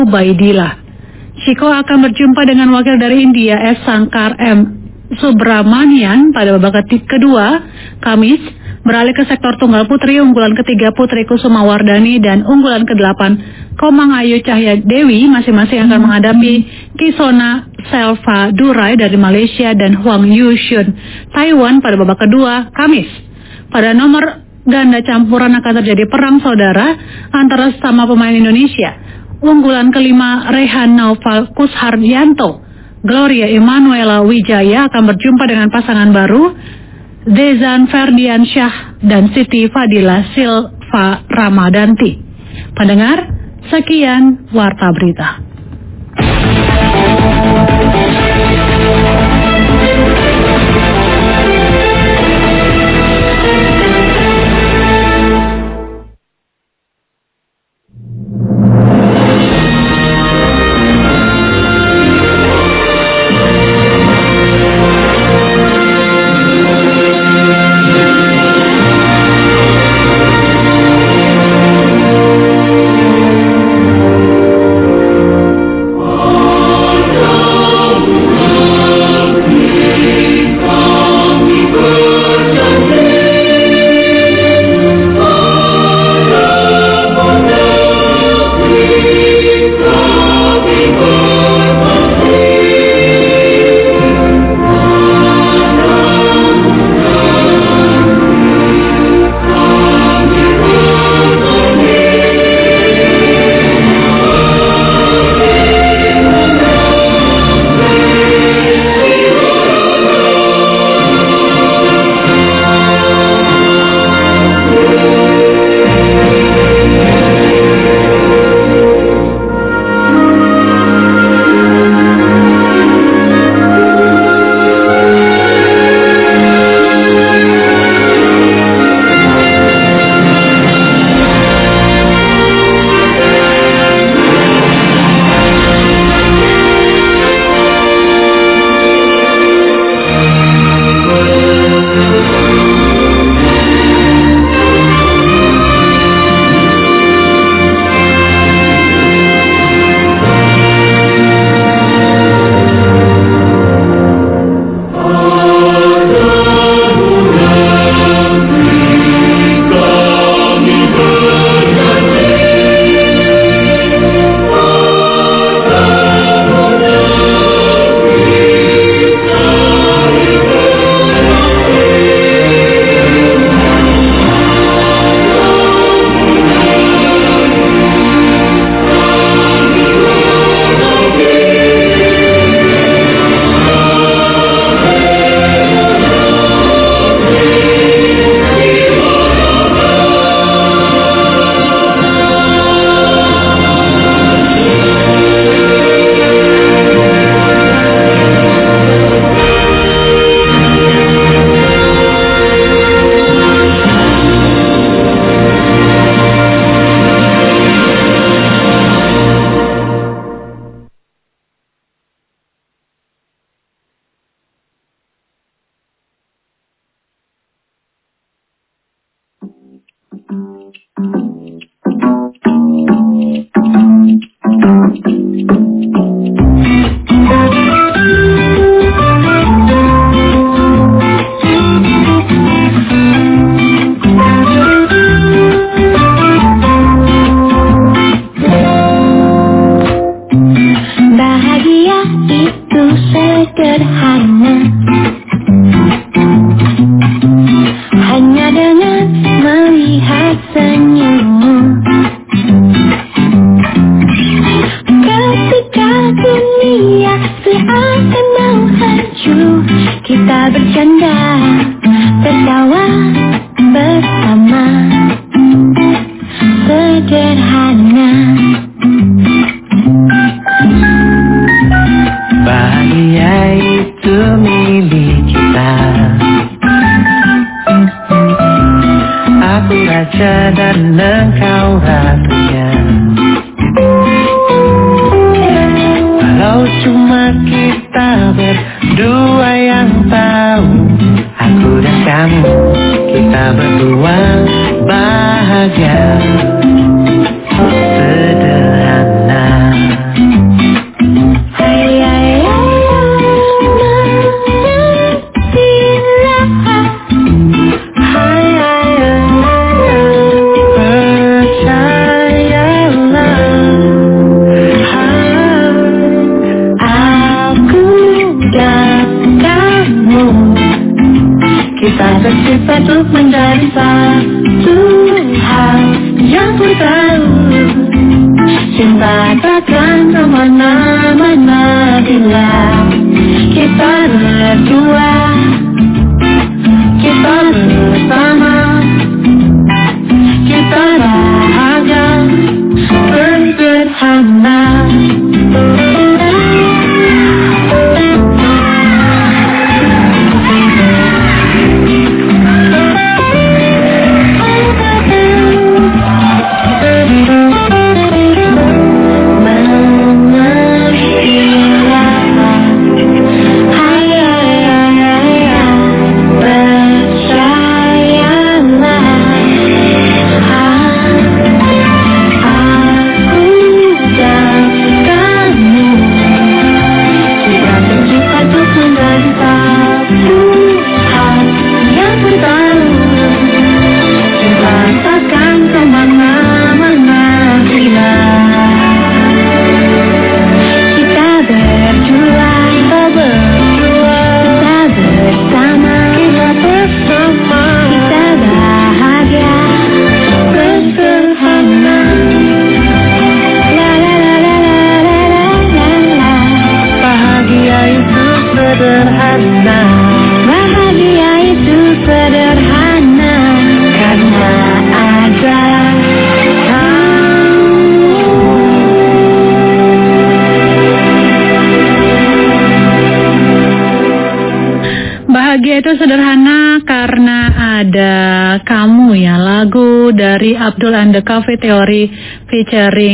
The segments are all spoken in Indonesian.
Ubaidillah. Chico akan berjumpa dengan wakil dari India S. Sankar M. Subramanian pada babak kedua Kamis. Beralih ke sektor tunggal putri, unggulan ketiga Putri Kusuma Wardani dan unggulan ke-8 Komang Ayu Cahya Dewi masing-masing akan menghadapi Kisona Selva Durai dari Malaysia dan Huang Yushun Taiwan pada babak kedua Kamis. Pada nomor ganda campuran akan terjadi perang saudara antara sesama pemain Indonesia. Unggulan kelima Rehan Naufal Kusharyanto, Gloria Emanuela Wijaya akan berjumpa dengan pasangan baru Dezan Ferdiansyah dan Siti Fadila Silva Ramadanti. Pendengar, sekian Warta Berita. Cuma kita berdua yang tahu. tercipta untuk menjadi satu hal yang ku tahu. Cinta takkan kemana-mana bila kita berdua, kita bersama, kita bahagia bersederhana. Bahagia itu sederhana karena ada kamu ya, lagu dari Abdul and the Cafe Theory featuring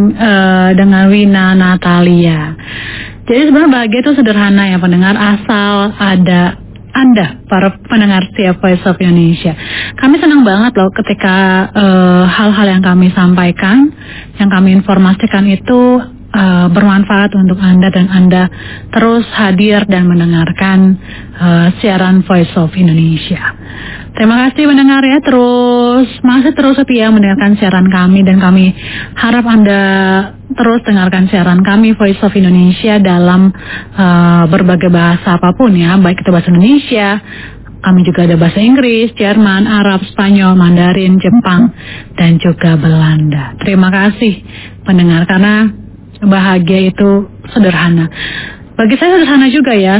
dengan Wina Natalia. Jadi sebenarnya bahagia itu sederhana ya pendengar, asal ada Anda, para pendengar setiap Voice of Indonesia. Kami senang banget loh ketika hal-hal yang kami sampaikan, yang kami informasikan itu bermanfaat untuk Anda dan Anda terus hadir dan mendengarkan siaran Voice of Indonesia. Terima kasih mendengar ya, masih terus setia mendengarkan siaran kami, dan kami harap Anda terus dengarkan siaran kami Voice of Indonesia dalam berbagai bahasa apapun ya, baik itu bahasa Indonesia, kami juga ada bahasa Inggris, Jerman, Arab, Spanyol, Mandarin, Jepang, dan juga Belanda. Terima kasih pendengar, karena bahagia itu sederhana. Bagi saya sederhana juga ya.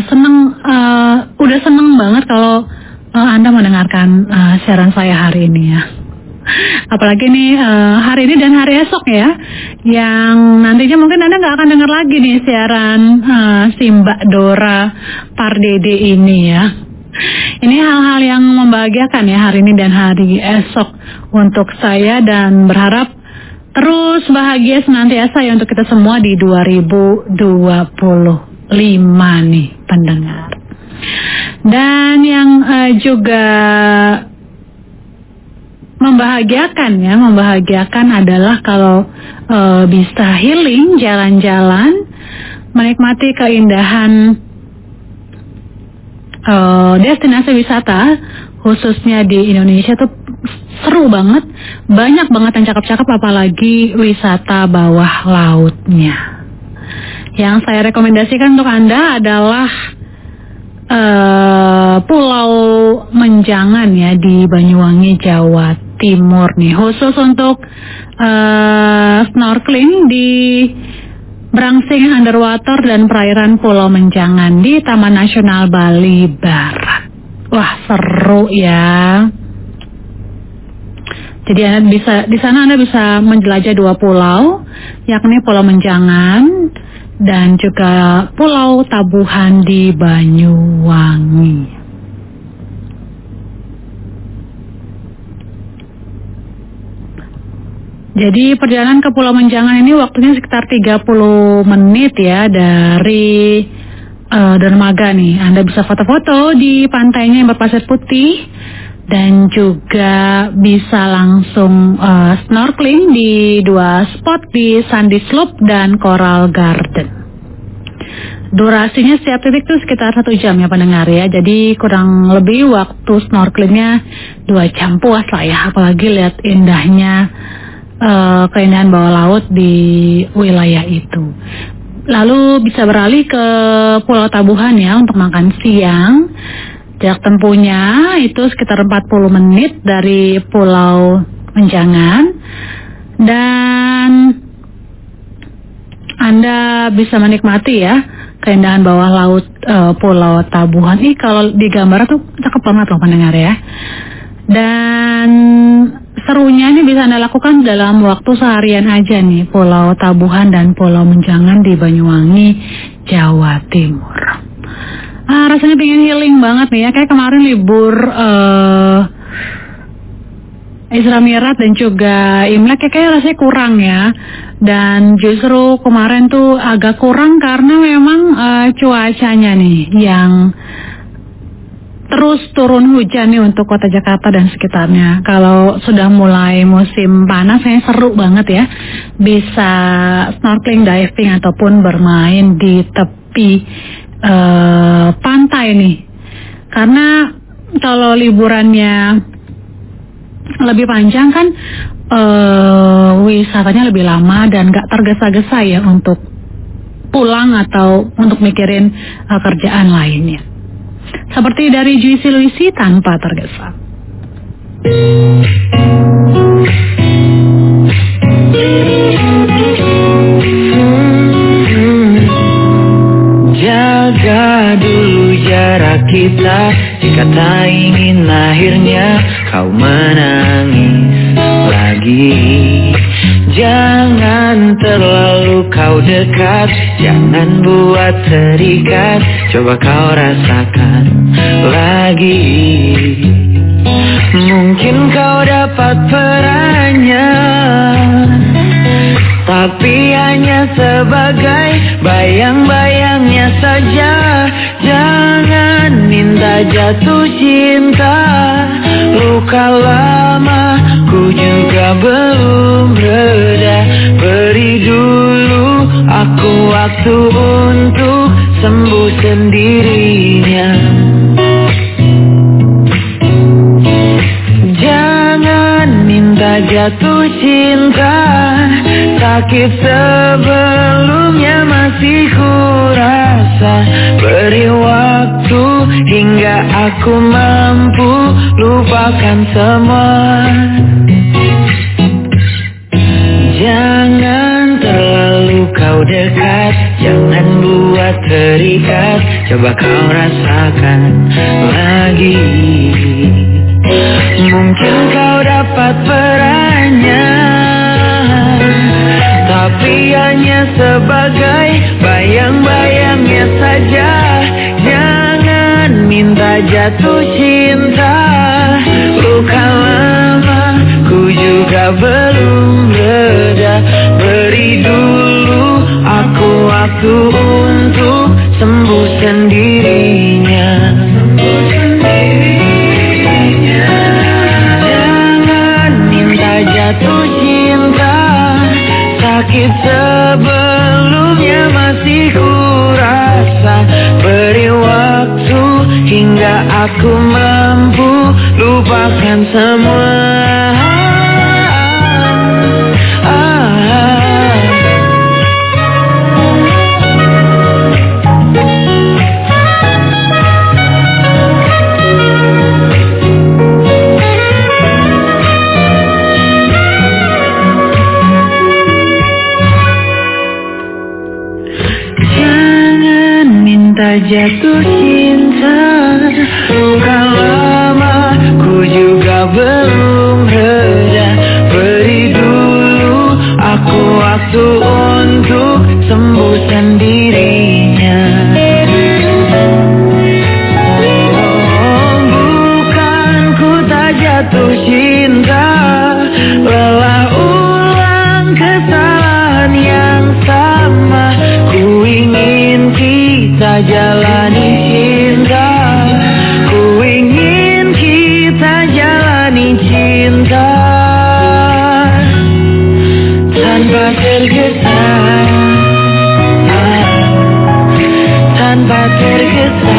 Udah seneng banget kalau Anda mendengarkan siaran saya hari ini ya. Apalagi nih hari ini dan hari esok ya, yang nantinya mungkin Anda nggak akan dengar lagi nih siaran si Mbak Dora Pardede ini ya. Ini hal-hal yang membahagiakan ya hari ini dan hari esok untuk saya, dan berharap terus bahagia senantiasa ya untuk kita semua di 2025 nih pendengar. Dan yang juga membahagiakan adalah kalau bisa healing, jalan-jalan, menikmati keindahan destinasi wisata khususnya di Indonesia tuh seru banget, banyak banget yang cakep-cakep, apalagi wisata bawah lautnya. Yang saya rekomendasikan untuk Anda adalah Pulau Menjangan ya di Banyuwangi, Jawa Timur nih, khusus untuk snorkeling di Brangsing Underwater dan perairan Pulau Menjangan di Taman Nasional Bali Barat. Wah, seru ya. Jadi di sana Anda bisa menjelajah 2 pulau, yakni Pulau Menjangan dan juga Pulau Tabuhan di Banyuwangi. Jadi perjalanan ke Pulau Menjangan ini waktunya sekitar 30 menit ya dari dermaga nih. Anda bisa foto-foto di pantainya yang berpasir putih, dan juga bisa langsung snorkeling di 2 spot di Sandy Slope dan Coral Garden. Durasinya setiap titik itu sekitar 1 jam ya pendengar ya. Jadi kurang lebih waktu snorkelingnya 2 jam, puas lah ya. Apalagi lihat indahnya keindahan bawah laut di wilayah itu. Lalu bisa beralih ke Pulau Tabuhan ya untuk makan siang. Jarak tempuhnya itu sekitar 40 menit dari Pulau Menjangan, dan Anda bisa menikmati ya keindahan bawah laut Pulau Tabuhan. Kalau di gambar tuh cakep banget loh pendengar ya. Dan serunya ini bisa Anda lakukan dalam waktu seharian aja nih, Pulau Tabuhan dan Pulau Menjangan di Banyuwangi, Jawa Timur. Rasanya pengen healing banget nih ya, kayak kemarin libur Isra Mi'raj dan juga Imlek kayak rasanya kurang ya. Dan justru kemarin tuh agak kurang karena memang cuacanya nih yang terus turun hujan nih untuk kota Jakarta dan sekitarnya. Kalau sudah mulai musim panas kayaknya seru banget ya, bisa snorkeling, diving ataupun bermain di tepi pantai nih. Karena kalau liburannya lebih panjang kan wisatanya lebih lama dan gak tergesa-gesa ya untuk pulang atau untuk mikirin kerjaan lainnya. Seperti dari Juicy Luisi, Tanpa Tergesa. Jaga dulu jarak kita, jika tak ingin akhirnya kau menangis lagi. Jangan terlalu kau dekat, jangan buat terikat, coba kau rasakan lagi. Mungkin kau dapat perannya, tapi hanya sebagai bayang-bayangnya saja. Jangan minta jatuh cinta, luka lama ku juga belum reda. Beri dulu aku waktu untuk sembuh sendirinya. Jangan minta jatuh cinta, sakit sebelumnya masih kurasa. Beri waktu hingga aku mampu lupakan semua. Jangan terlalu kau dekat, jangan buat terikat, coba kau rasakan lagi. Mungkin kau dapat perannya, tapi hanya sebagai bayang-bayangnya saja. Jangan minta jatuh cinta, luka lama ku juga belum reda. Beri dulu aku waktu untuk sembuh sendirinya. Jangan minta jatuh cinta, sakit sebelumnya masih kurasa. Beri waktu hingga aku mampu lupakan semua. Jatuh cinta, luka lama ku juga belum reda. Beri dulu aku waktu untuk sembuh sendirinya. Oh, bukan ku tak jatuh cinta, lelah ulang kesalahan yang sama. Ku ingin kita jalani cinta, ku ingin kita jalani cinta tanpa tergesa, tanpa tergesa.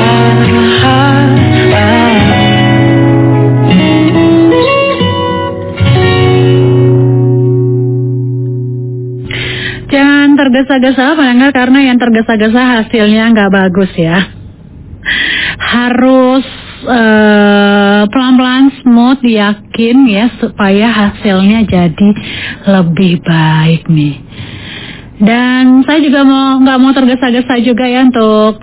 Jangan tergesa-gesa pendengar, karena yang tergesa-gesa hasilnya nggak bagus ya. Harus pelan-pelan, smooth, yakin ya, supaya hasilnya jadi lebih baik nih. Dan saya juga nggak mau tergesa-gesa juga ya untuk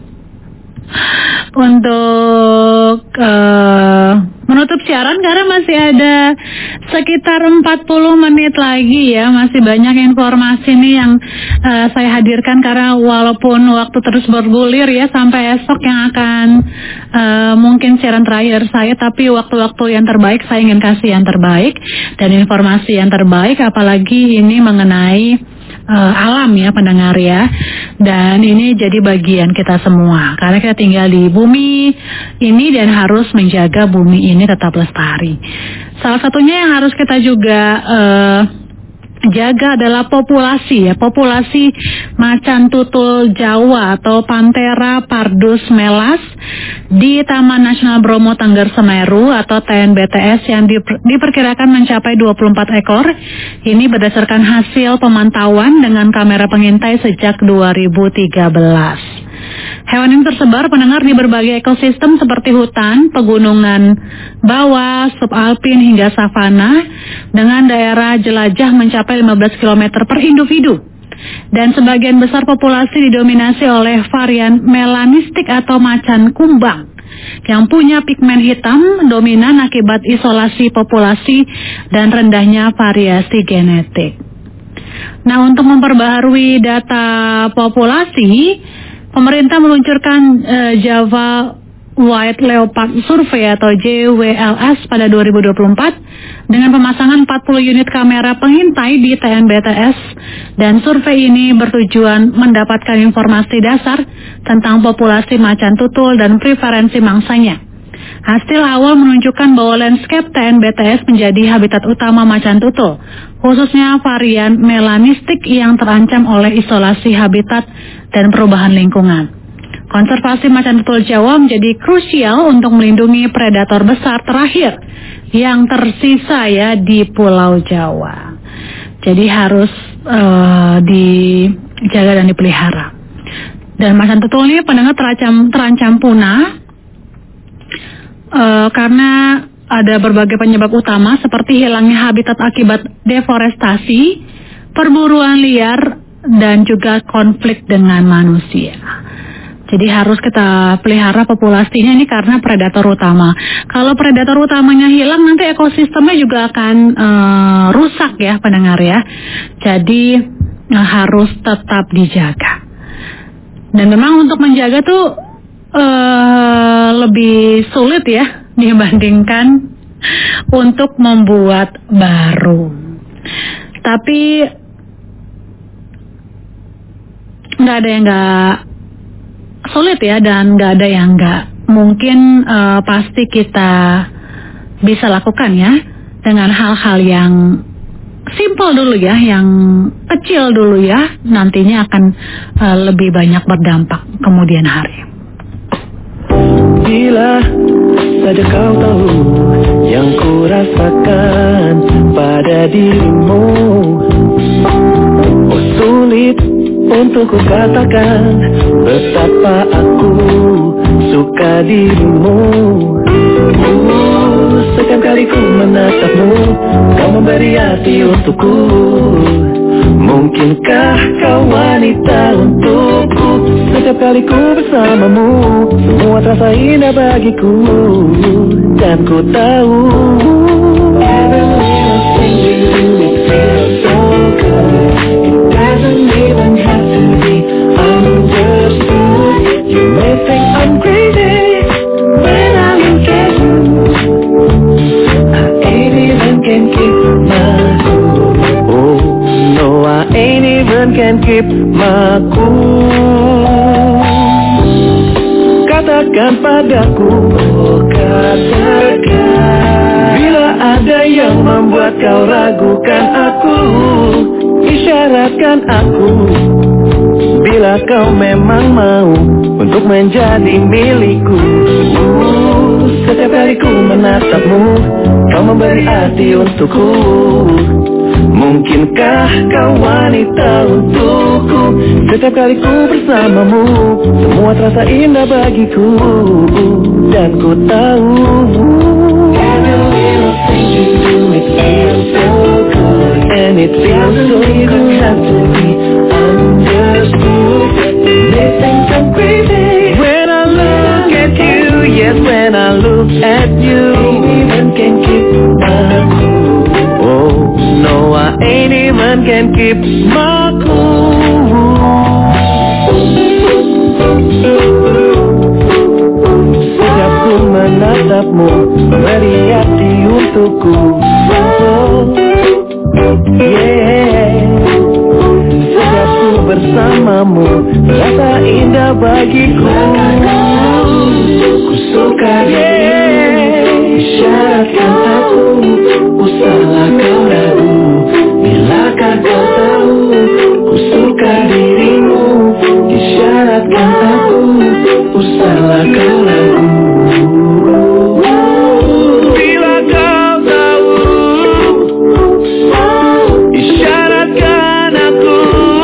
menutup siaran, karena masih ada sekitar 40 menit lagi ya. Masih banyak informasi nih yang saya hadirkan, karena walaupun waktu terus bergulir ya sampai esok yang akan mungkin siaran terakhir saya, tapi waktu-waktu yang terbaik saya ingin kasih yang terbaik dan informasi yang terbaik, apalagi ini mengenai alam ya pendengar ya. Dan ini jadi bagian kita semua, karena kita tinggal di bumi ini dan harus menjaga bumi ini tetap lestari. Salah satunya yang harus kita juga jaga adalah populasi ya, populasi macan tutul Jawa atau Panthera pardus melas di Taman Nasional Bromo Tengger Semeru atau TNBTS yang diperkirakan mencapai 24 ekor. Ini berdasarkan hasil pemantauan dengan kamera pengintai sejak 2013. Hewan ini tersebar pendengar di berbagai ekosistem seperti hutan, pegunungan bawah, subalpin hingga savana, dengan daerah jelajah mencapai 15 km per individu. Dan sebagian besar populasi didominasi oleh varian melanistik atau macan kumbang yang punya pigmen hitam dominan akibat isolasi populasi dan rendahnya variasi genetik. Nah, untuk memperbaharui data populasi, pemerintah meluncurkan Java White Leopard Survey atau JWLS pada 2024 dengan pemasangan 40 unit kamera pengintai di TNBTS, dan survei ini bertujuan mendapatkan informasi dasar tentang populasi macan tutul dan preferensi mangsanya. Hasil awal menunjukkan bahwa landscape TNBTS menjadi habitat utama macan tutul, khususnya varian melanistik yang terancam oleh isolasi habitat dan perubahan lingkungan. Konservasi macan tutul Jawa menjadi krusial untuk melindungi predator besar terakhir yang tersisa ya di Pulau Jawa. Jadi harus dijaga dan dipelihara. Dan macan tutul ini pendengar terancam punah karena ada berbagai penyebab utama seperti hilangnya habitat akibat deforestasi, perburuan liar, dan juga konflik dengan manusia. Jadi harus kita pelihara populasinya ini karena predator utama. Kalau predator utamanya hilang, nanti ekosistemnya juga akan rusak ya pendengar ya. Jadi harus tetap dijaga. Dan memang untuk menjaga tuh lebih sulit ya dibandingkan untuk membuat baru. Tapi nggak ada yang nggak sulit ya, dan nggak ada yang nggak mungkin. Pasti kita bisa lakukan ya dengan hal-hal yang simple dulu ya, yang kecil dulu ya, nantinya akan lebih banyak berdampak kemudian hari. Bila saja kau tahu yang ku rasakan pada dirimu, oh sulit untuk ku katakan betapa aku suka dirimu. Setiap kali ku menatapmu, kau memberi hati untukku. Mungkinkah kau wanita untukku? Setiap kali ku bersamamu, semua terasa indah bagiku. Dan ku tahu every little thing we do, it feels so good. It doesn't even have to be understood. You may think I'm crazy when I'm with you. I ain't even can keep my cool. Oh no, I ain't even can keep my cool. Katakan padaku, oh katakan, bila ada yang membuat kau ragukan aku, isyaratkan aku. Bila kau memang mau untuk menjadi milikku. Setiap kali ku menatapmu, kau memberi arti untukku. Mungkinkah kau wanita untukku? Setiap kali ku bersamamu, semua terasa indah bagiku. dan ku tahu every little thing you do, it feels so good, and it feels so good have to be understood. They think I'm crazy when I look at you. Yes, when I look at you, ain't even can keep my cool. Oh no, I ain't even can keep my cool. Setiap ku menatapmu, beri hati untukku. Oh, yeah. Setiap ku bersamamu, rasa indah bagiku. Ku suka dirimu, isyaratkan aku, usahlah kau ragu, bilakah kau tahu. Ku suka dirimu, isyaratkan aku, usahlah kau ragu. Bila kau tahu, isyaratkan aku.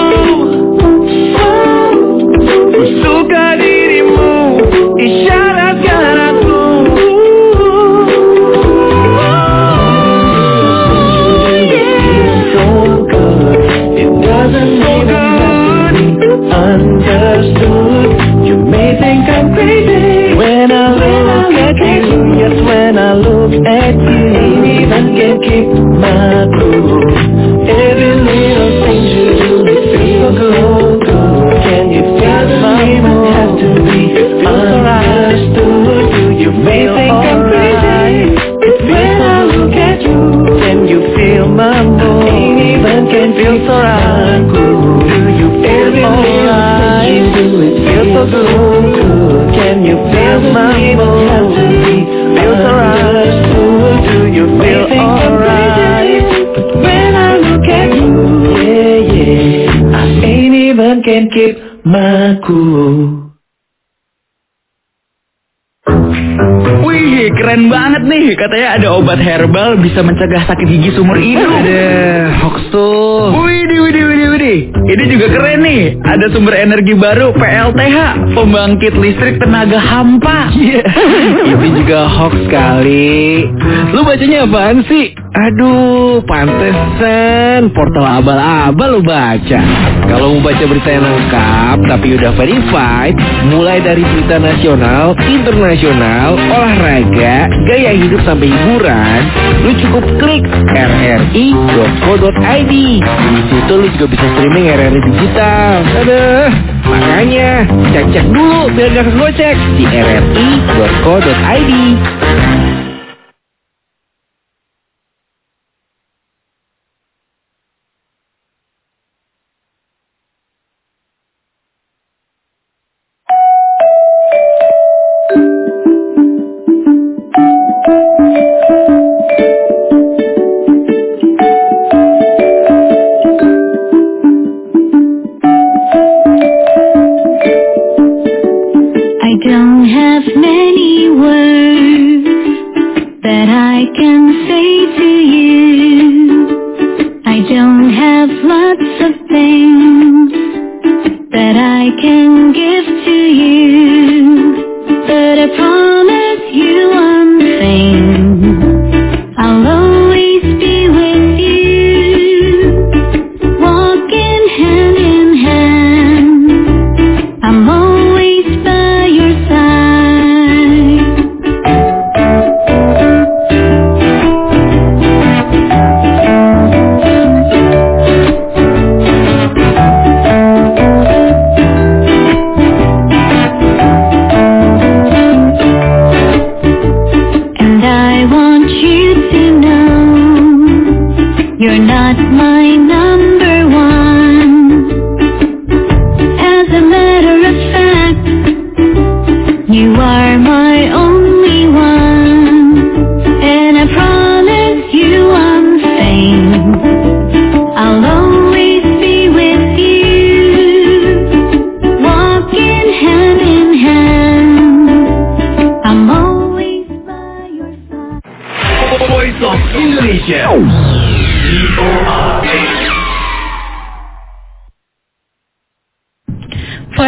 Ku suka dirimu, isyaratkan aku. So good, it doesn't even have to be understood. You may think I'm crazy when I look at you. Yes, when I look at you, ain't even can keep my cool. Every little thing you do, it feels so good. Can you feel my mood? Have to be understood. Do you may think I'm crazy? It's when I look at you, can you feel my mood? Ain't even can feel so right. Do you feel alright? It feels so good. Can you feel my mood? Have to be feels alright. Do you feel alright? But when I look at you, yeah, yeah, I ain't even can keep my cool. Wih, keren banget nih. Katanya ada obat herbal bisa mencegah sakit gigi seumur hidup. Ada hoax tuh. Widih. Ini juga keren nih. Ada sumber energi baru PLTH, pembangkit listrik tenaga hampa. Ini juga hoax kali. Lu bacanya apaan sih? Aduh, pantesan portal abal-abal lu baca. Kalau mau baca berita yang lengkap tapi udah verified, mulai dari berita nasional, internasional, olahraga, gaya hidup sampai hiburan, lu cukup klik rri.co.id. Di situ lu juga bisa streaming RRI digital. Aduh, makanya cek dulu biar gak kegocek di rri.co.id. Don't have many words that I can say to you. I don't have lots of things that I can give to you. But I promise you one thing, I'll always be with you, walking hand in hand. I'm always by your side. And I want you to know, you're not my number one. As a matter of fact, you are my only one. And I promise you one thing, I'll always be with you, walking hand in hand. I'm always by your side. Voice of Indonesia.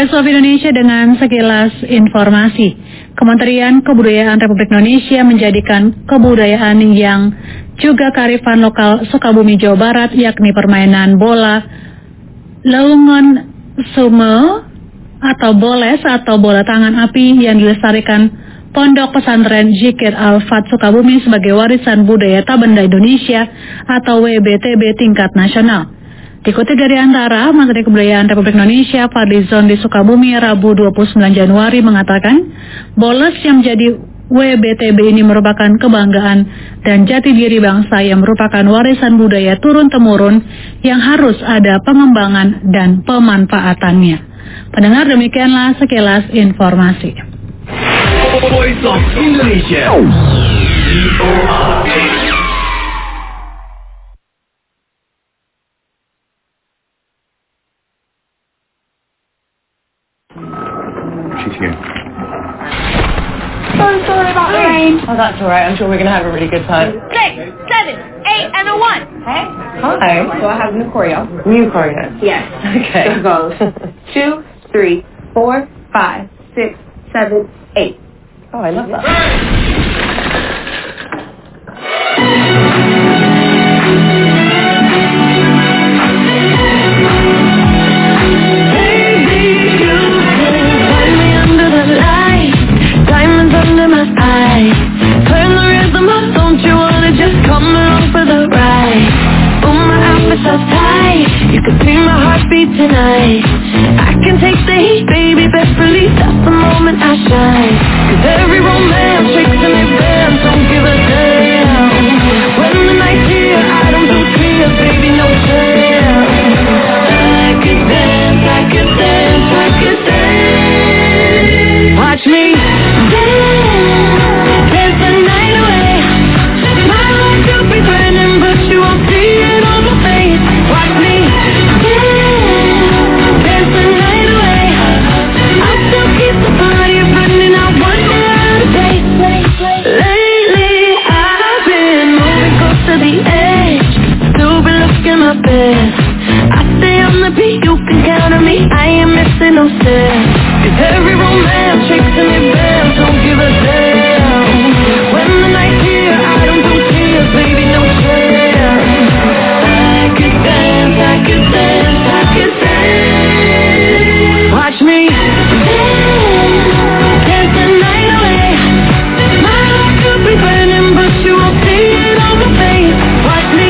Voice of Indonesia dengan sekilas informasi. Kementerian Kebudayaan Republik Indonesia menjadikan kebudayaan yang juga kearifan lokal Sukabumi, Jawa Barat, yakni permainan bola leungan sume atau boles atau bola tangan api yang dilestarikan Pondok Pesantren Zikir Al-Fat Sukabumi sebagai warisan budaya tak benda Indonesia atau WBTB tingkat nasional. Dikutip dari Antara, Menteri Kebudayaan Republik Indonesia Fadlizon di Sukabumi Rabu 29 Januari mengatakan, boles yang menjadi WBTB ini merupakan kebanggaan dan jati diri bangsa yang merupakan warisan budaya turun-temurun yang harus ada pengembangan dan pemanfaatannya. Pendengar, demikianlah sekilas informasi. Voice of Indonesia. She's here. So sorry about the rain. Oh, that's all right. I'm sure we're going to have a really good time. 6, 7, 8, and a 1. Hey? Hi. So I have new choreo. New choreo? Yes. Okay. It goes 2, 3, 4, 5, 6, 7, 8. Oh, I love that. Tonight I can take the heat, baby, best believe that's the moment I shine. 'Cause every romance shakes and it bends, don't give a damn. When the night's here, I don't do tears, baby, no chance. I could dance, I could dance, I could dance. Watch me dance, dance the night away. My heart could be burning, but you won't see it on my face. Watch me I stay on the beat, you can count on me, I ain't missing no steps. 'Cause every romance shakes and it bends, don't give a damn. When the night's here, I don't do tears, baby, no chance. I could dance, I could dance, I could dance. Watch me dance, dance the night away. My heart could be burning, but you won't see it on my face. Watch me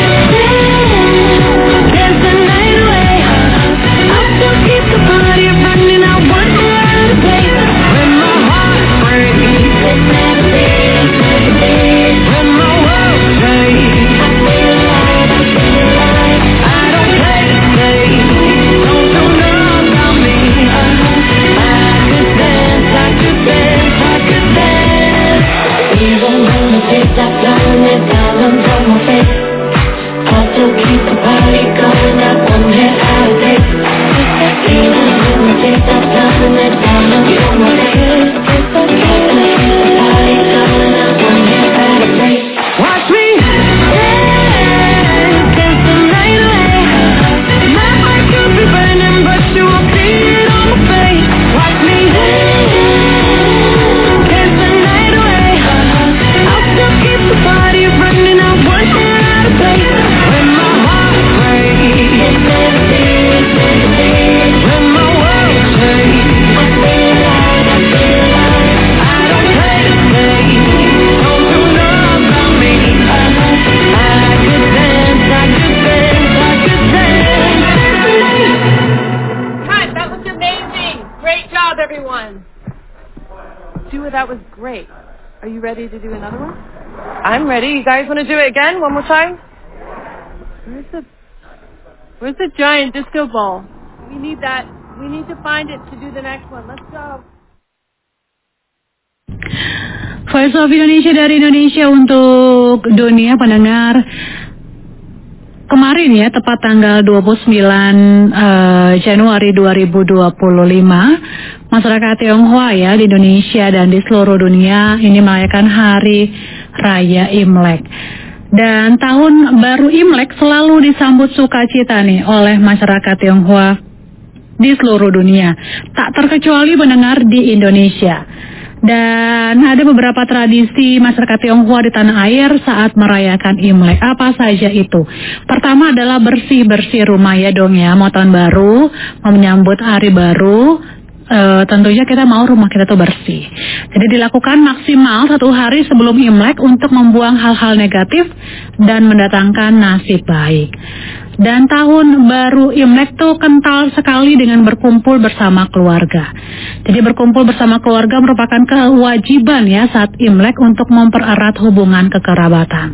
that was great. Are you ready to do another one? I'm ready. You guys want to do it again? One more time? Where's the giant disco ball? We need that. We need to find it to do the next one. Let's go. Voice of Indonesia dari Indonesia untuk dunia, pendengar. Kemarin ya, tepat tanggal 29 Januari 2025, masyarakat Tionghoa ya di Indonesia dan di seluruh dunia ini merayakan Hari Raya Imlek. Dan tahun baru Imlek selalu disambut sukacita nih oleh masyarakat Tionghoa di seluruh dunia, tak terkecuali pendengar di Indonesia. Dan ada beberapa tradisi masyarakat Tionghoa di tanah air saat merayakan Imlek. Apa saja itu? Pertama adalah bersih-bersih rumah ya dong ya. Mau tahun baru, mau menyambut hari baru, tentunya kita mau rumah kita tuh bersih. Jadi dilakukan maksimal 1 hari sebelum Imlek untuk membuang hal-hal negatif dan mendatangkan nasib baik. Dan tahun baru Imlek tuh kental sekali dengan berkumpul bersama keluarga. Jadi berkumpul bersama keluarga merupakan kewajiban ya saat Imlek untuk mempererat hubungan kekerabatan.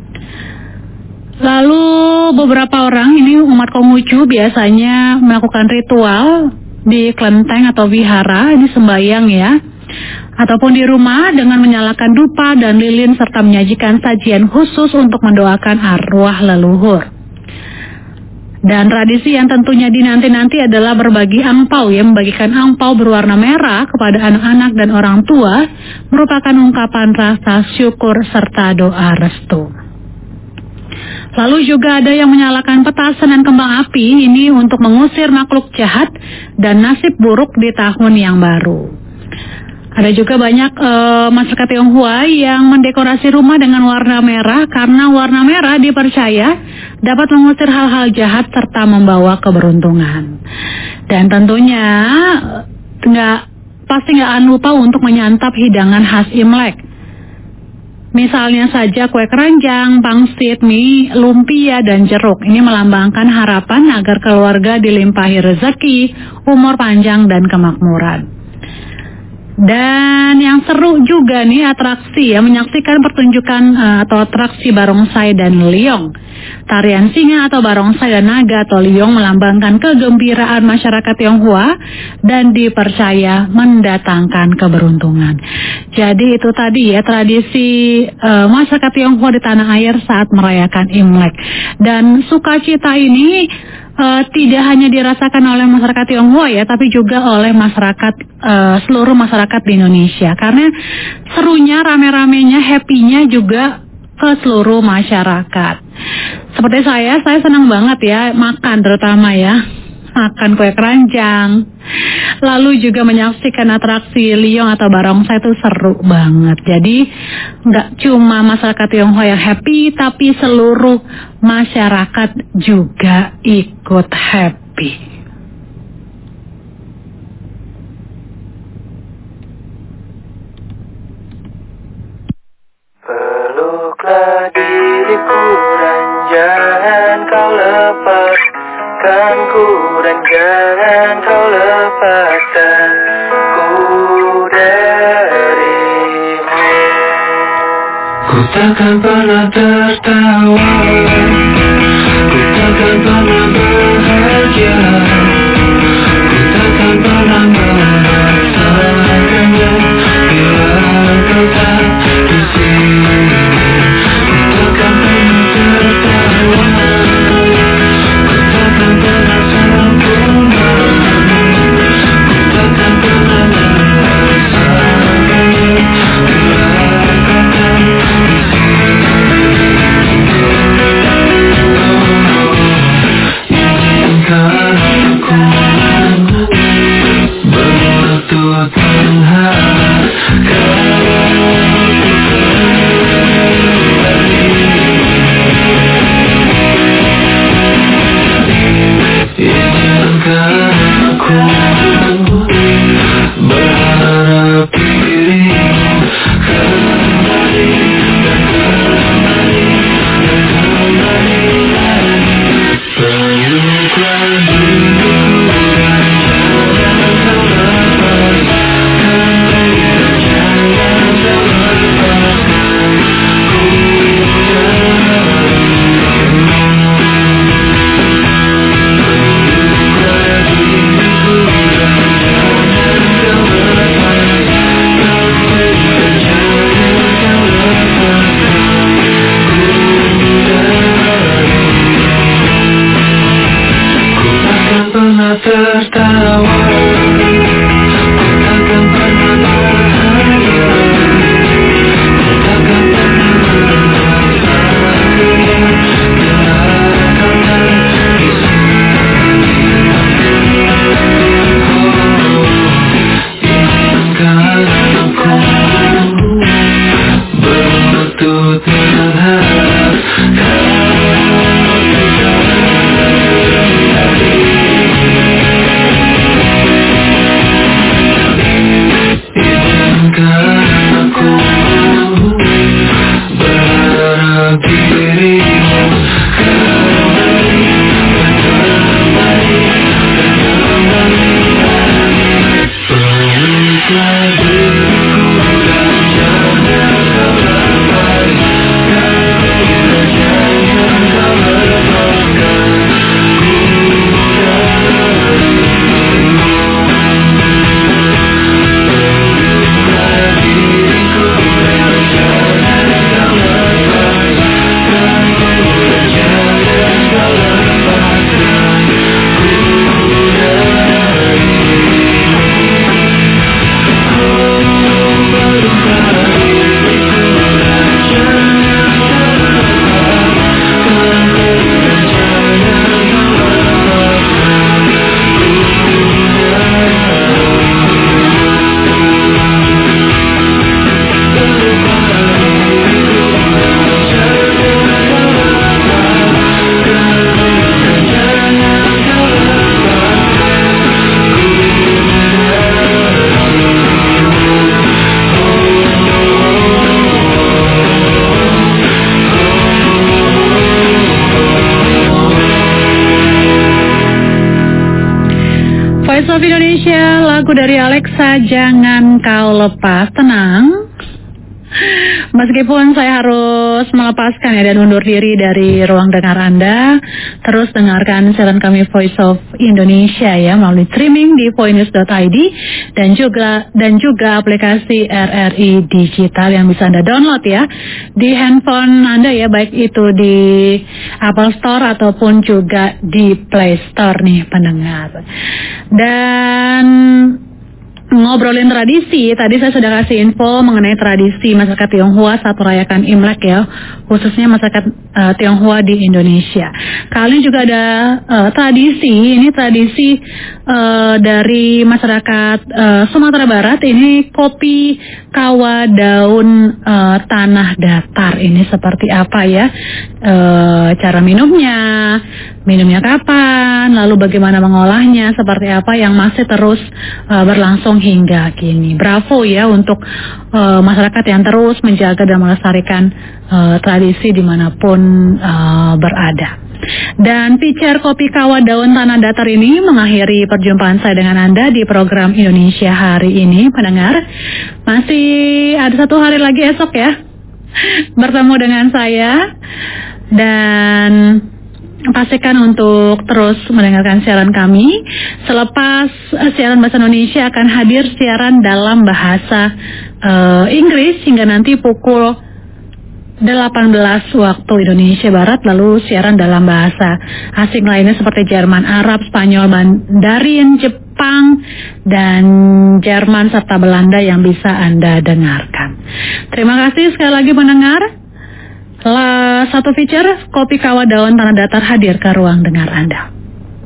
Lalu beberapa orang ini umat Konghucu biasanya melakukan ritual di kelenteng atau wihara, ini sembahyang ya, ataupun di rumah dengan menyalakan dupa dan lilin serta menyajikan sajian khusus untuk mendoakan arwah leluhur. Dan tradisi yang tentunya dinanti-nanti adalah berbagi angpau ya, membagikan angpau berwarna merah kepada anak-anak dan orang tua merupakan ungkapan rasa syukur serta doa restu. Lalu juga ada yang menyalakan petasan dan kembang api ini untuk mengusir makhluk jahat dan nasib buruk di tahun yang baru. Ada juga banyak masyarakat Tionghoa yang mendekorasi rumah dengan warna merah karena warna merah dipercaya dapat mengusir hal-hal jahat serta membawa keberuntungan. Dan tentunya pasti nggak lupa untuk menyantap hidangan khas Imlek. Misalnya saja kue keranjang, pangsit, mie, lumpia, dan jeruk. Ini melambangkan harapan agar keluarga dilimpahi rezeki, umur panjang, dan kemakmuran. Dan yang seru juga nih atraksi ya, menyaksikan pertunjukan atau atraksi barongsai dan liong. Tarian singa atau barongsai dan naga atau liong melambangkan kegembiraan masyarakat Tionghoa dan dipercaya mendatangkan keberuntungan. Jadi itu tadi ya tradisi masyarakat Tionghoa di tanah air saat merayakan Imlek. Dan sukacita ini tidak hanya dirasakan oleh masyarakat Tionghoa ya, tapi juga oleh masyarakat seluruh masyarakat di Indonesia. Karena serunya, rame-ramenya, happy-nya juga ke seluruh masyarakat. Seperti saya senang banget ya makan, terutama ya makan kue keranjang. Lalu juga menyaksikan atraksi liong atau barongsai itu seru banget. Jadi nggak cuma masyarakat Tionghoa yang happy, tapi seluruh masyarakat juga ikut happy. Peluklah diriku dan jangan kau lepaskan ku, dan jangan kau lepaskan ku darimu. Ku takkan pernah tertawa, ku takkan pernah bahagia, ku takkan pernah merasakannya bila kau tak di sini. Ku takkan pernah tertawa, ku takkan pernah sempurna, ku takkan pernah merasakannya bila kau tak di sini. of Indonesia, lagu dari Alexa, Jangan Kau Lepas. Tenang, meskipun saya harus melepaskan ya dan undur diri dari ruang dengar Anda, terus dengarkan siaran kami Voice of Indonesia ya melalui streaming di voinews.id dan juga aplikasi RRI Digital yang bisa Anda download ya di handphone Anda ya, baik itu di Apple Store ataupun juga di Play Store nih pendengar. Dan ngobrolin tradisi, tadi saya sudah kasih info mengenai tradisi masyarakat Tionghoa saat merayakan Imlek ya, khususnya masyarakat Tionghoa di Indonesia. Kali ini juga ada tradisi dari masyarakat Sumatera Barat, ini kopi kawah daun tanah datar. Ini seperti apa ya cara minumnya kapan, lalu bagaimana mengolahnya, seperti apa yang masih terus berlangsung hingga kini. Bravo ya untuk masyarakat yang terus menjaga dan melestarikan tradisi dimanapun berada. Dan feature kopi kawah daun tanah datar ini mengakhiri perjumpaan saya dengan Anda di program Indonesia hari ini, pendengar. Masih ada 1 hari lagi esok ya bertemu dengan saya, dan pastikan untuk terus mendengarkan siaran kami. Selepas siaran bahasa Indonesia akan hadir siaran dalam bahasa Inggris hingga nanti pukul 18 waktu Indonesia Barat, lalu siaran dalam bahasa asing lainnya seperti Jerman, Arab, Spanyol, Mandarin, Jepang, dan Jerman serta Belanda yang bisa Anda dengarkan. Terima kasih sekali lagi pendengar. Satu feature kopi kawah daun tanah datar hadir ke ruang dengar Anda.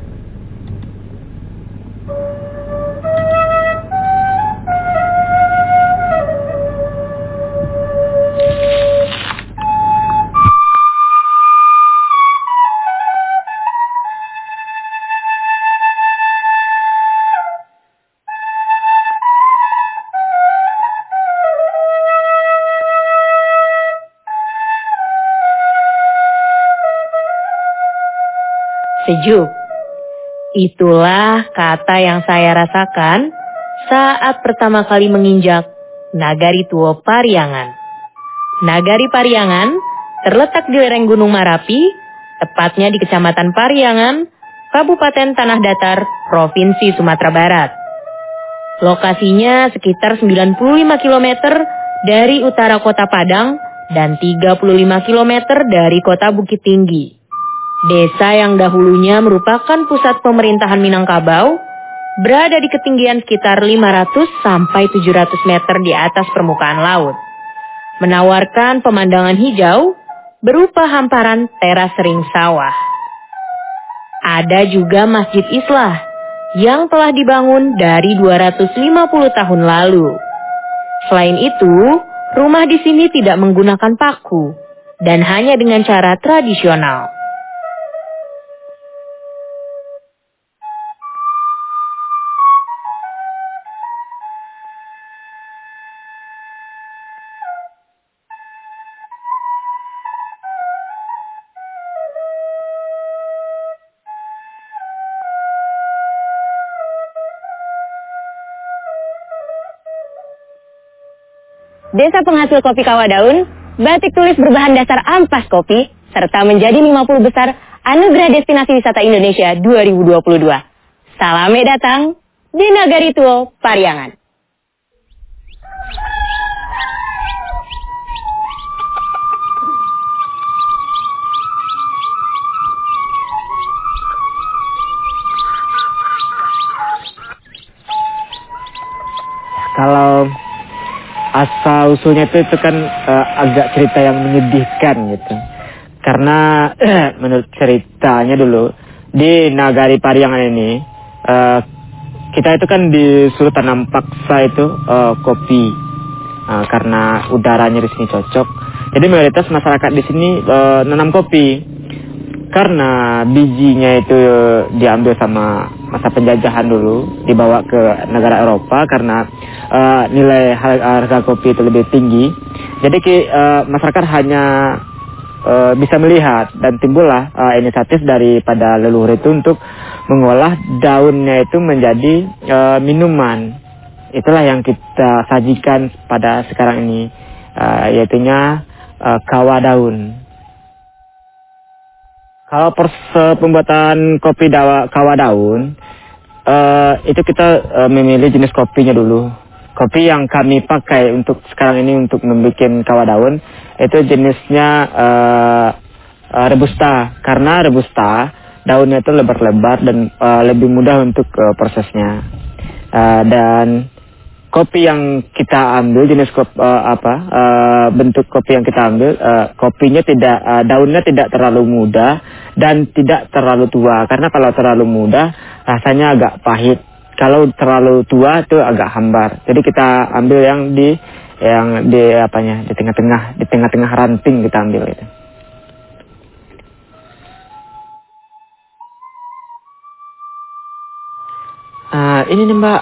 Sejuk. Itulah kata yang saya rasakan saat pertama kali menginjak Nagari Tuo Pariangan. Nagari Pariangan terletak di lereng Gunung Marapi, tepatnya di Kecamatan Pariangan, Kabupaten Tanah Datar, Provinsi Sumatera Barat. Lokasinya sekitar 95 km dari utara kota Padang dan 35 km dari kota Bukit Tinggi. Desa yang dahulunya merupakan pusat pemerintahan Minangkabau, berada di ketinggian sekitar 500 sampai 700 meter di atas permukaan laut. Menawarkan pemandangan hijau berupa hamparan teras ring sawah. Ada juga Masjid Islah yang telah dibangun dari 250 tahun lalu. Selain itu, rumah di sini tidak menggunakan paku dan hanya dengan cara tradisional. Desa penghasil kopi kawah daun, batik tulis berbahan dasar ampas kopi, serta menjadi 50 besar Anugerah Destinasi Wisata Indonesia 2022. Salame datang di Nagari Tuo Pariangan. Kalau asal usulnya itu kan agak cerita yang menyedihkan gitu. Karena menurut ceritanya dulu di Nagari Pariangan ini kita itu kan disuruh tanam paksa itu kopi karena udaranya di sini cocok. Jadi mayoritas masyarakat di sini nanam kopi karena bijinya itu diambil sama masa penjajahan dulu, dibawa ke negara Eropa karena nilai harga kopi itu lebih tinggi. Jadi masyarakat hanya bisa melihat dan timbullah inisiatif daripada leluhur itu untuk mengolah daunnya itu menjadi minuman. Itulah yang kita sajikan pada sekarang ini, yaitunya kawa daun. Kalau pembuatan kopi kawa daun, itu kita memilih jenis kopinya dulu. Kopi yang kami pakai untuk sekarang ini untuk membuat kawa daun itu jenisnya Robusta. Karena Robusta daunnya itu lebar-lebar dan lebih mudah untuk prosesnya. Dan kopi yang kita ambil jenis bentuk kopi yang kita ambil, kopinya daunnya tidak terlalu muda dan tidak terlalu tua. Karena kalau terlalu muda rasanya agak pahit. Kalau terlalu tua itu agak hambar. Jadi kita ambil yang di tengah-tengah ranting kita ambil itu. Ini nih Mbak,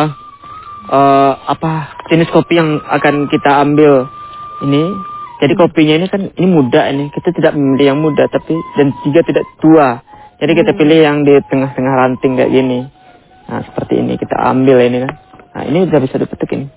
jenis kopi yang akan kita ambil ini. Jadi kopinya ini kan ini muda ini. Kita tidak memilih yang muda dan juga tidak tua. Jadi kita pilih yang di tengah-tengah ranting kayak gini. Nah, seperti ini kita ambil ini kan. Nah, ini udah bisa dipetik ini.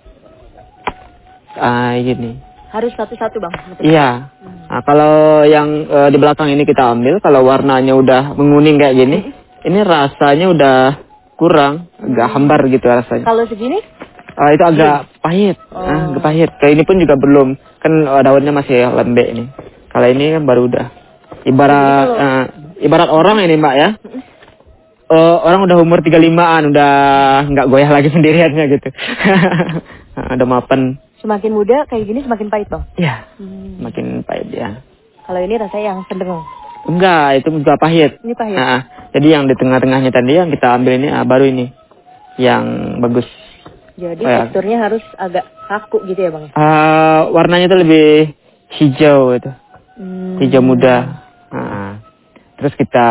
Gini. Harus satu-satu Bang? Iya. Nah, kalau yang di belakang ini kita ambil, kalau warnanya udah menguning kayak gini, ini rasanya udah kurang, agak hambar gitu rasanya. Kalau segini? Itu agak pahit. Agak pahit. Kayak ini pun juga belum. Kan daunnya masih lembek ini. Kalau ini kan baru udah. Ibarat orang ini Mbak ya. Orang udah umur 35-an, udah nggak goyah lagi pendiriannya gitu. Udah mapan. Semakin muda kayak gini semakin pahit Bang? Iya, semakin pahit ya. Kalau ini rasanya yang sedang? Enggak, itu juga pahit. Ini pahit? Jadi yang di tengah-tengahnya tadi yang kita ambil ini baru ini. Yang bagus. Jadi teksturnya harus agak kaku gitu ya Bang? Warnanya itu lebih hijau itu. Hijau muda. Terus kita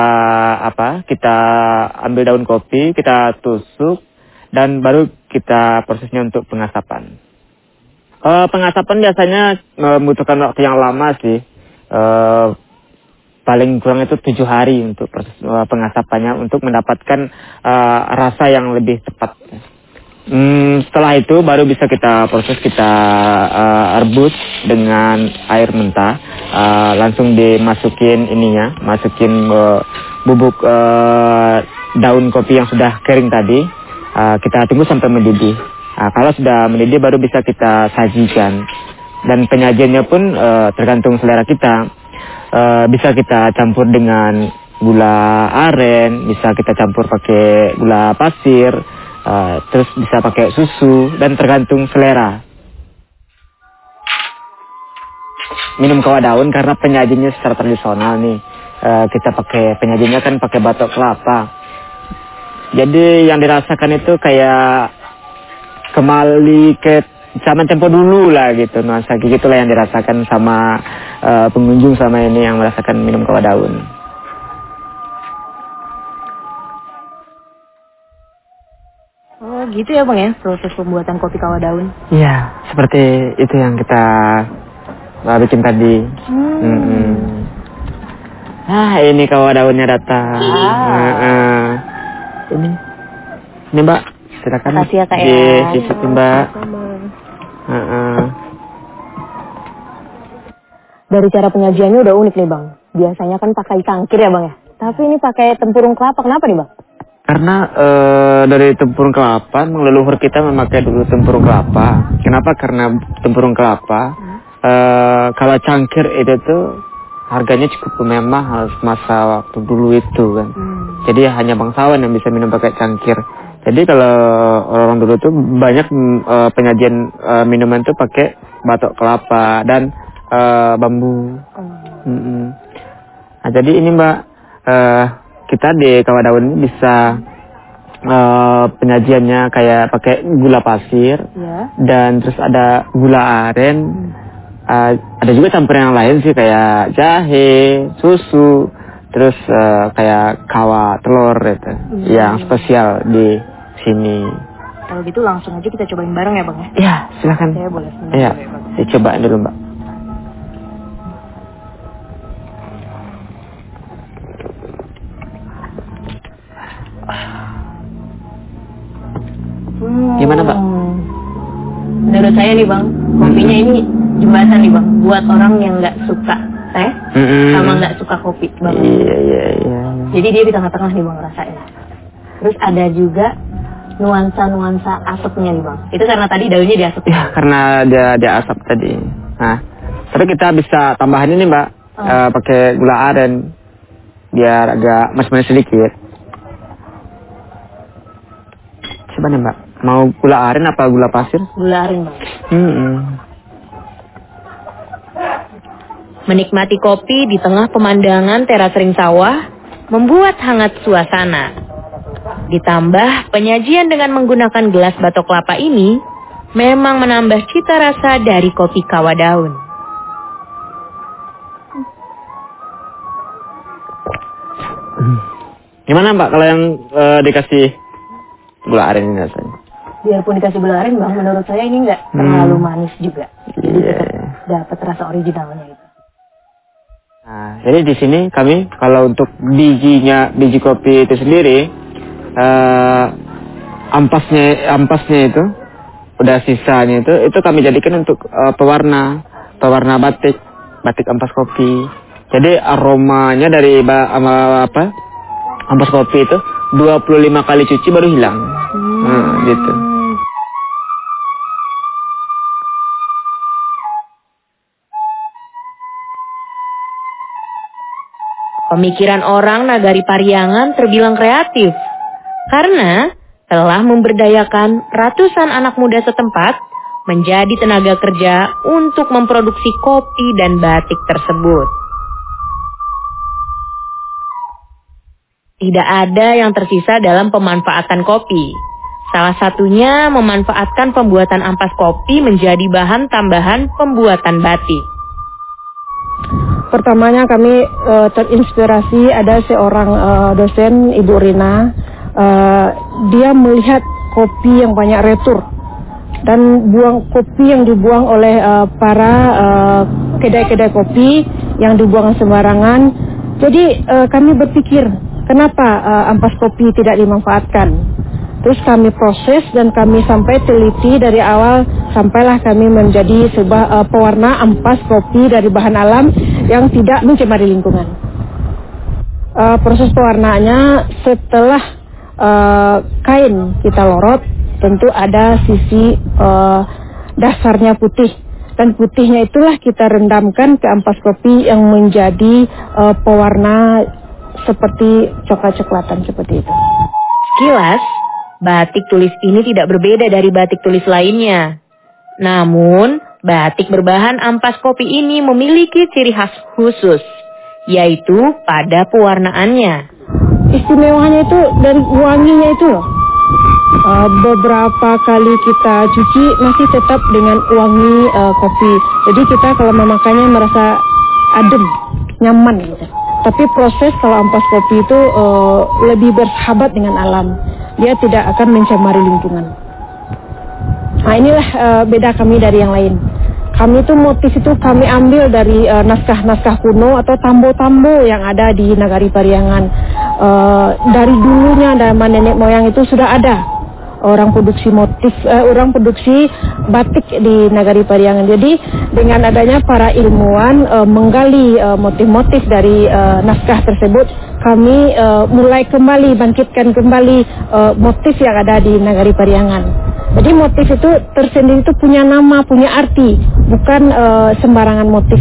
ambil daun kopi, kita tusuk dan baru kita prosesnya untuk pengasapan. Pengasapan biasanya membutuhkan waktu yang lama sih. Paling kurang itu 7 hari untuk proses pengasapannya untuk mendapatkan rasa yang lebih tepat. Setelah itu baru bisa kita proses, kita rebus dengan air mentah, langsung dimasukin masukin bubuk daun kopi yang sudah kering tadi, kita tunggu sampai mendidih. Kalau sudah mendidih baru bisa kita sajikan, dan penyajiannya pun tergantung selera kita. Bisa kita campur dengan gula aren, bisa kita campur pakai gula pasir, terus bisa pakai susu, dan tergantung selera. Minum kawa daun karena penyajiannya secara tradisional nih, kita pakai penyajiannya kan pakai batok kelapa. Jadi yang dirasakan itu kayak kembali ke zaman tempo dulu lah gitu, nuansa gitulah yang dirasakan sama pengunjung sama ini yang merasakan minum kawa daun. Oh gitu ya Bang ya, proses pembuatan kopi kawa daun? Iya, seperti itu yang kita bikin tadi. Ini kawa daunnya datang. Ini Mbak, silakan. Makasih ya Kak ya. Dicicip Mbak. Dari cara penyajiannya udah unik nih Bang. Biasanya kan pakai cangkir ya Bang ya. Tapi ini pakai tempurung kelapa, kenapa nih Bang? Karena dari tempurung kelapa, leluhur kita memakai dulu tempurung kelapa. Kenapa? Karena tempurung kelapa, kalau cangkir itu tuh harganya cukup memang masa waktu dulu itu kan. Jadi hanya bangsawan yang bisa minum pakai cangkir. Jadi kalau orang dulu tuh banyak penyajian minuman tuh pakai batok kelapa dan bambu. Nah, jadi ini Mbak, kita di kawa daun ini bisa penyajiannya kayak pakai gula pasir, dan terus ada gula aren, ada juga campuran yang lain sih kayak jahe, susu, terus kayak kawa telur itu, yang spesial di sini. Kalau gitu langsung aja kita cobain bareng ya Bang ya? Iya, silakan. Saya boleh. Iya, dicobain dulu Mbak. Gimana, Mbak? Menurut saya nih Bang, kopinya ini jembatan nih Bang, buat orang yang nggak suka teh sama nggak suka kopi Bang. Iya. Jadi dia di tengah-tengah nih Bang rasanya. Terus ada juga nuansa asapnya nih Bang. Itu karena tadi daunnya diasap. Ya, karena ada asap tadi. Nah, terus kita bisa tambahin ini Mbak, pakai gula aren biar agak manis-manis sedikit. Coba nih Mbak, mau gula aren apa gula pasir? Gula aren Bang. Menikmati kopi di tengah pemandangan teras ring sawah membuat hangat suasana. Ditambah penyajian dengan menggunakan gelas batok kelapa ini memang menambah cita rasa dari kopi kawah daun. Gimana Mbak kalau yang dikasih gula aren ini rasanya? Biarpun dikasih gula aren Bang, menurut saya ini nggak terlalu manis juga. Jadi dapat rasa originalnya itu. Nah, jadi di sini kami kalau untuk biji kopi itu sendiri, ampasnya itu, udah sisanya itu kami jadikan untuk pewarna batik ampas kopi. Jadi aromanya dari ampas kopi itu 25 kali cuci baru hilang. Gitu. Pemikiran orang Nagari Pariangan terbilang kreatif karena telah memberdayakan ratusan anak muda setempat menjadi tenaga kerja untuk memproduksi kopi dan batik tersebut. Tidak ada yang tersisa dalam pemanfaatan kopi. Salah satunya memanfaatkan pembuatan ampas kopi menjadi bahan tambahan pembuatan batik. Pertamanya kami terinspirasi ada seorang dosen, Ibu Rina. Dia melihat kopi yang banyak retur dan kopi yang dibuang oleh para kedai-kedai kopi yang dibuang sembarangan. Jadi kami berpikir, kenapa ampas kopi tidak dimanfaatkan? Terus kami proses dan kami sampai teliti dari awal sampailah kami menjadi sebuah pewarna ampas kopi dari bahan alam yang tidak mencemari lingkungan. Proses pewarnaannya setelah kain kita lorot, tentu ada sisi dasarnya putih. Dan putihnya itulah kita rendamkan ke ampas kopi yang menjadi pewarna seperti coklat-coklatan seperti itu. Sekilas, batik tulis ini tidak berbeda dari batik tulis lainnya. Namun, batik berbahan ampas kopi ini memiliki ciri khas khusus, yaitu pada pewarnaannya. Istimewanya itu dari wanginya itu loh. Beberapa kali kita cuci masih tetap dengan wangi kopi. Jadi kita kalau memakainya merasa adem, nyaman gitu. Tapi proses kalau ampas kopi itu lebih bersahabat dengan alam. Dia tidak akan mencemari lingkungan. Nah inilah beda kami dari yang lain. Kami itu motif itu kami ambil dari naskah-naskah kuno atau tambo-tambo yang ada di Nagari Pariangan. Dari dulunya zaman nenek moyang itu sudah ada orang produksi batik di Nagari Pariangan. Jadi dengan adanya para ilmuwan menggali motif-motif dari naskah tersebut, kami mulai kembali bangkitkan kembali motif yang ada di Nagari Pariangan. Jadi motif itu tersendiri itu punya nama, punya arti, bukan sembarangan motif.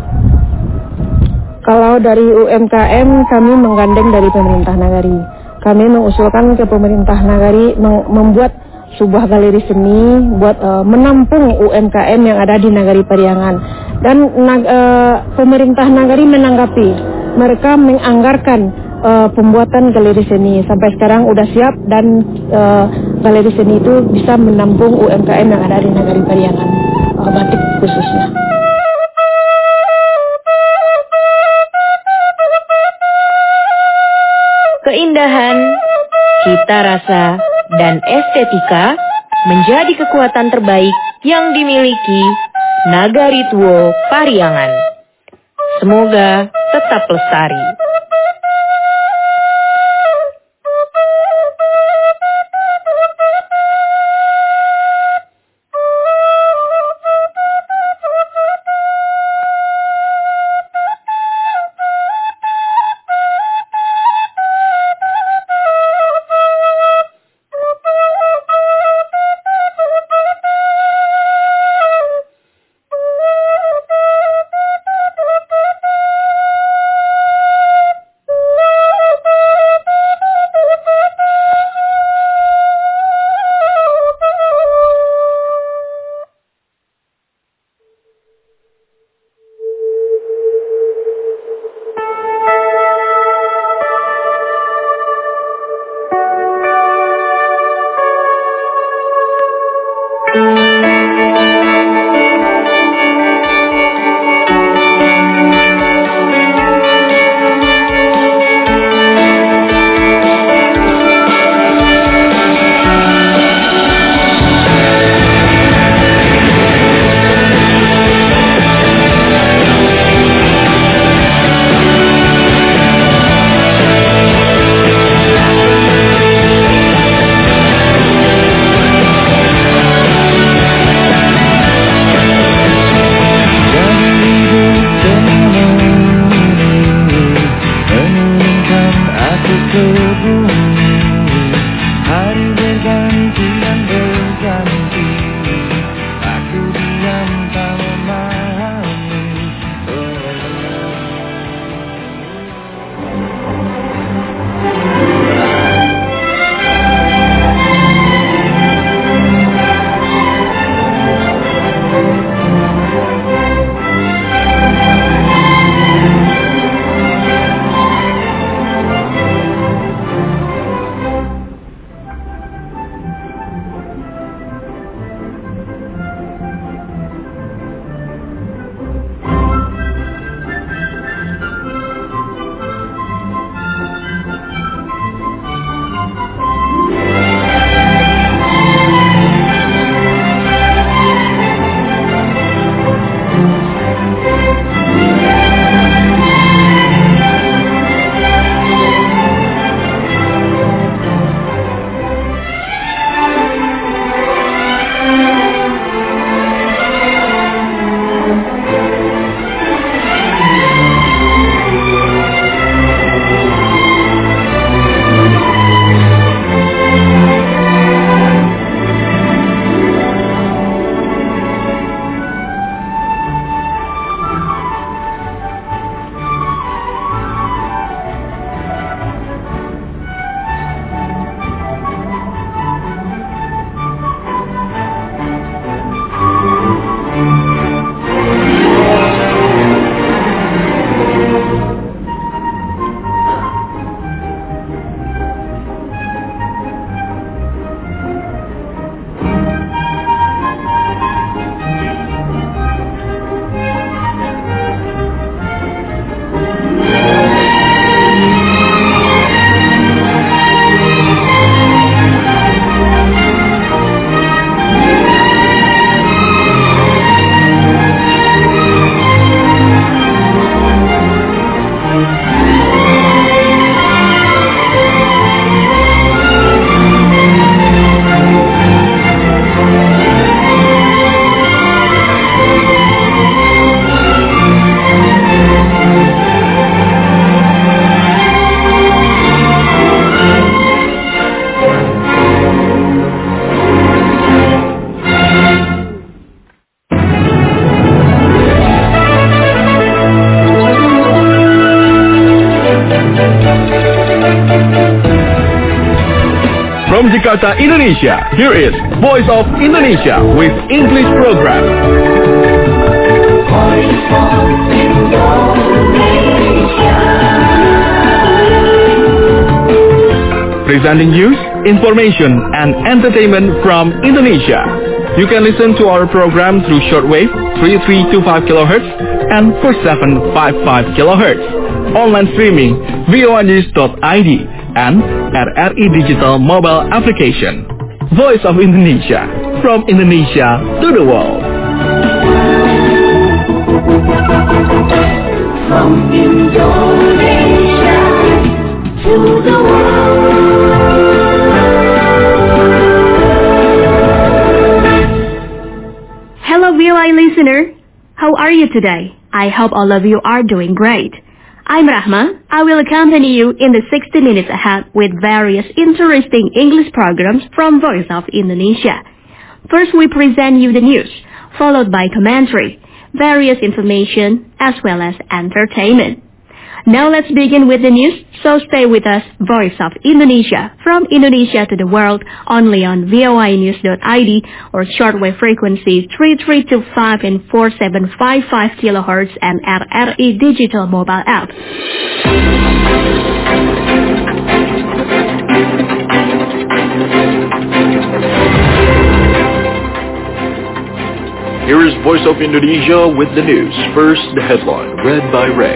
Kalau dari UMKM kami menggandeng dari pemerintah Nagari. Kami mengusulkan ke pemerintah Nagari membuat sebuah galeri seni buat menampung UMKM yang ada di Nagari Pariangan. Dan pemerintah Nagari menanggapi. Mereka menganggarkan pembuatan galeri seni. Sampai sekarang udah siap dan galeri seni itu bisa menampung UMKM yang ada di Nagari Pariangan, batik khususnya. Keindahan, cita rasa, dan estetika menjadi kekuatan terbaik yang dimiliki Nagari Tuo Pariangan. Semoga tetap lestari. From Jakarta, Indonesia, here is Voice of Indonesia with English program. Voice of Indonesia. Presenting news, information, and entertainment from Indonesia. You can listen to our program through shortwave 3325 kHz and 4755 kHz. Online streaming voanews.id and RRI Digital mobile application. Voice of Indonesia, from Indonesia to the world. From Indonesia to the world. Hello VOA listener, how are you today? I hope all of you are doing great. I'm Rahma. I will accompany you in the 60 minutes ahead with various interesting English programs from Voice of Indonesia. First we present you the news, followed by commentary, various information, as well as entertainment. Now let's begin with the news, so stay with us, Voice of Indonesia, from Indonesia to the world, only on voanews.id or shortwave frequency 3325 and 4755 kHz and RRI Digital mobile app. Here is Voice of Indonesia with the news. First, the headline, read by Ray.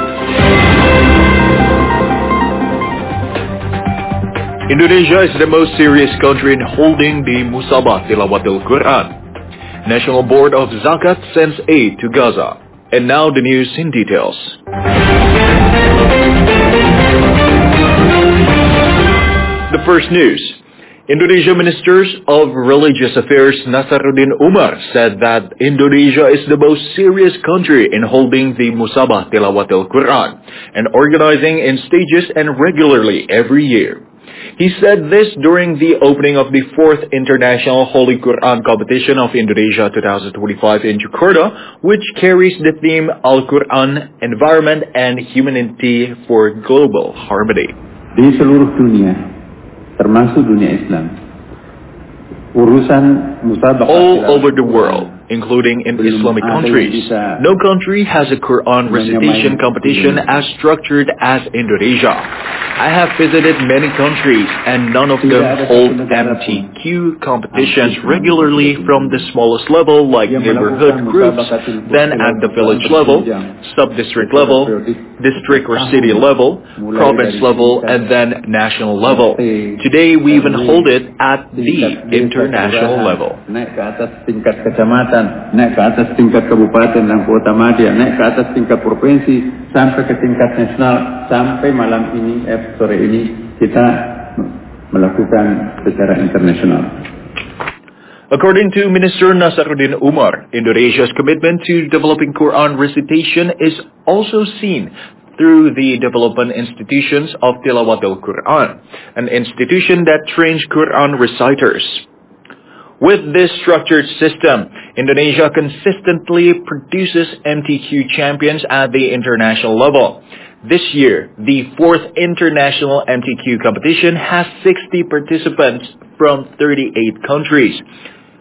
Indonesia is the most serious country in holding the Musabah Tilawatil Quran. National Board of Zakat sends aid to Gaza. And now the news in details. The first news. Indonesia Minister of Religious Affairs Nasaruddin Umar said that Indonesia is the most serious country in holding the Musabah Tilawatil Quran and organizing in stages and regularly every year. He said this during the opening of the 4th International Holy Quran Competition of Indonesia 2025 in Jakarta, which carries the theme Al-Quran, Environment and Humanity for Global Harmony. Di seluruh dunia, termasuk dunia Islam, urusan musabaqah all over the world, including in Islamic countries, no country has a Quran recitation competition as structured as Indonesia. I have visited many countries and none of them hold MTQ competitions regularly from the smallest level like neighborhood groups, then at the village level, sub-district level, district or city level, province level, and then national level. Today we even hold it at the international level. Naik ke atas tingkat kecamatan, naik ke atas tingkat kabupaten dan kota madya, naik ke atas tingkat provinsi, sampai ke tingkat nasional, sampai malam ini, sore ini, kita melakukan secara internasional. According to Minister Nasaruddin Umar, Indonesia's commitment to developing Quran recitation is also seen through the development institutions of Tilawatil Quran, an institution that trains Quran reciters. With this structured system, Indonesia consistently produces MTQ champions at the international level. This year, the 4th International MTQ competition has 60 participants from 38 countries.